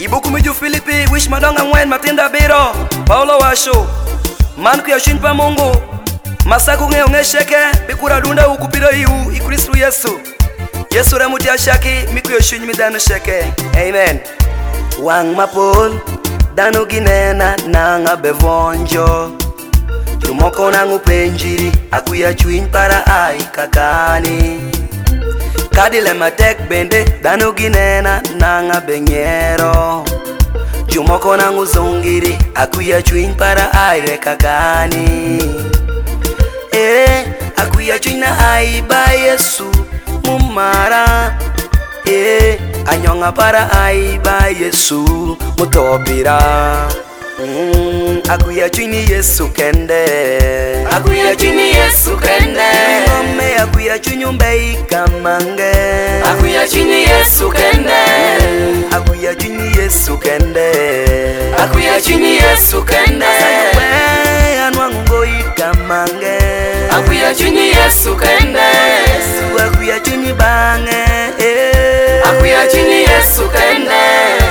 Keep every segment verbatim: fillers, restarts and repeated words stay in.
Ibuku miju Filipi wish madonga ngwen matinda biro Paulo washo man kuya shin pa Mungu masaku nge ongesheke bikura dunda ukupiro iu i Kristo Yesu Yesu ramuti ashaki mikuyo shin midano sheke amen. Wang mapol dano ginena nanga bevonjo Jumoko nangu penjiri akuya chuin para ai kakani Kadile matek bende dano ginena nanga benyero Jumoko nangu zongiri akuya chuin para ai kakani Eh akuya chuin na ai ba Yesu mumara Eh anyonga para ai ba Yesu mutobira Mm, akuya chini Yesu kende Akuya chini Yesu kende Ngome akuya chunyumbe ikamange Akuya chini Yesu kende mm, Akuya chini Yesu kende Akuya chini Yesu kende Sayuwe anwango ikamange Akuya chini Yesu kende Yesu akuya chini bange eh. Akuya chini Yesu kende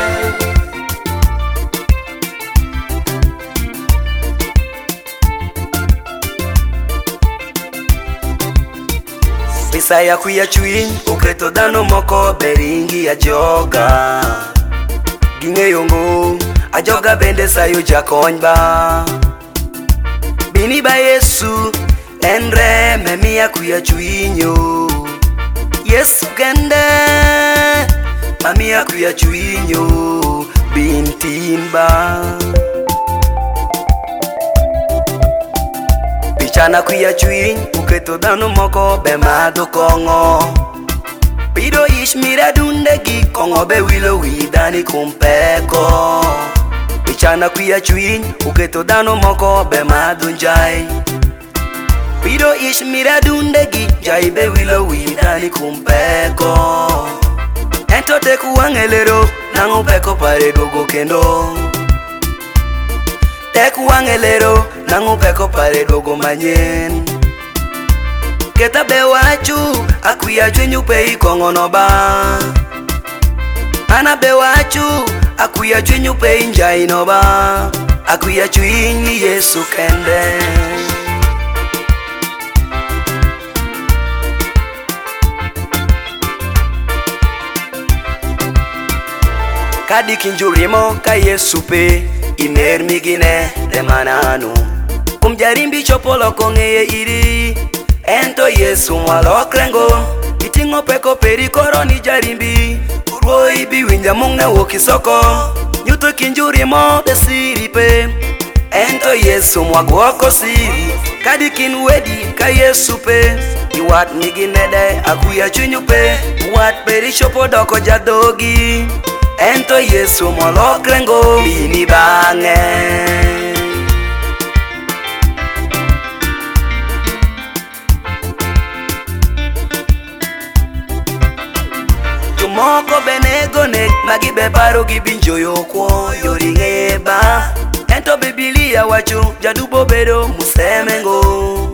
Saya kuya chuin uketo dano moko beringi ya joga Ginge yongo ajoga bende sayo jakonyba Bini ba Yesu enre memia kuya chuinyo Yesu kende mamia kuya chuinyo bintimba Pichana kuya chuin uketo dano moko be mado kongo Pido ish mira dunde gi kongo be wilo widani kumpeko Pichana kuya chuin uketo dano moko be mado njai Pido ish mira dunde gi jai be wilo widani kumpeko Ento te kuangelero nangu peko pare dogo kendo Teku wangelero nangu peko pare dogo manyen Keta be wachu akuya chwenyu pe ikongo noba Ana be wachu akuya chwenyu pe injai noba Akuya chwenyi Yesu kende Kadi kinjurimo ka Yesu pe Iner migine de mananu Kumjarimbi chopolo kongeye iri Ento Yesu mwalokrengo Itingo peko peri koroni jarimbi Urwo ibi winja mungne wokisoko Nyuto kinjuri mo de siri pe Ento Yesu mwagwoko siri Kadi kinwedi ka Yesu pe Iwat migine de akuya chunyu pe Iwat peri chopo doko jadogi Ento Yesu mwalokrengo Bini bange Jumoko benego nek Magibe paro gibinjo yokwo yoringeba Ento Biblia wachu jadubo bedo musemengo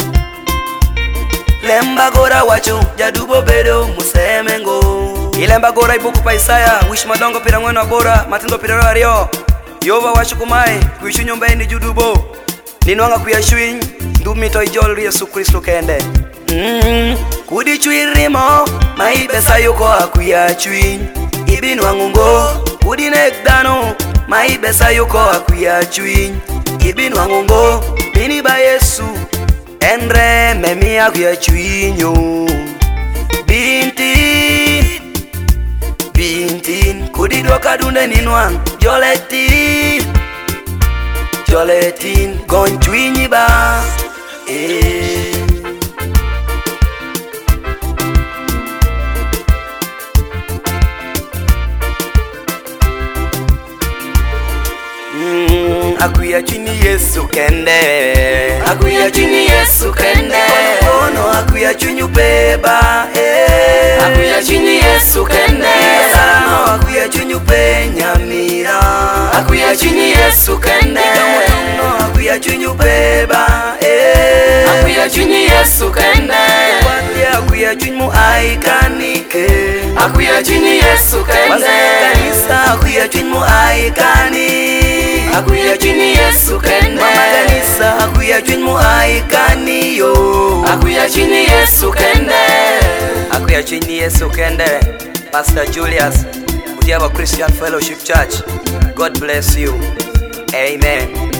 Lemba gora wachu jadubo bedo musemengo Ilemba gora ibuku pa Isaya wish madongo pira ngweno agora matindo pira ario Yova wachu kumai kuishu nyomba ni judubo Ninwanga kuya shuin ndumi to ijol Yesu Kristo kende mm, Kudi chuirimo maibe sayoko akuya chuin Ibinu angungo kudi nekdano maibe sayoko akuya chuin Ibinu angungo bini ba Yesu enre memi akuya chuinyo Binti Bintin kudi doka dunde ninwang Joletin Joletin gon chuinyi ba eh. Mm, akuya chini Yesu kende Akuya chini Yesu kende Ono akuya chunyu peba eh. Akuya chini Yesu kende Asano akuya chunyu pe nyamira Akuya chini Yesu kende Kamutuno akuya chunyu peba eh. Akuya chini Yesu kende Wati akuya chunyu aikanike Akuya chini Yesu kende Kanisa kanisa akuya chuny muaikani, akuya chini Yesu kende. mama kanisa akuya chuny muaikani yo, akuya chini Yesu kende. akuya chuny Yesu kende. Pastor Julius, Mutiaba Christian Fellowship Church. God bless you. Amen.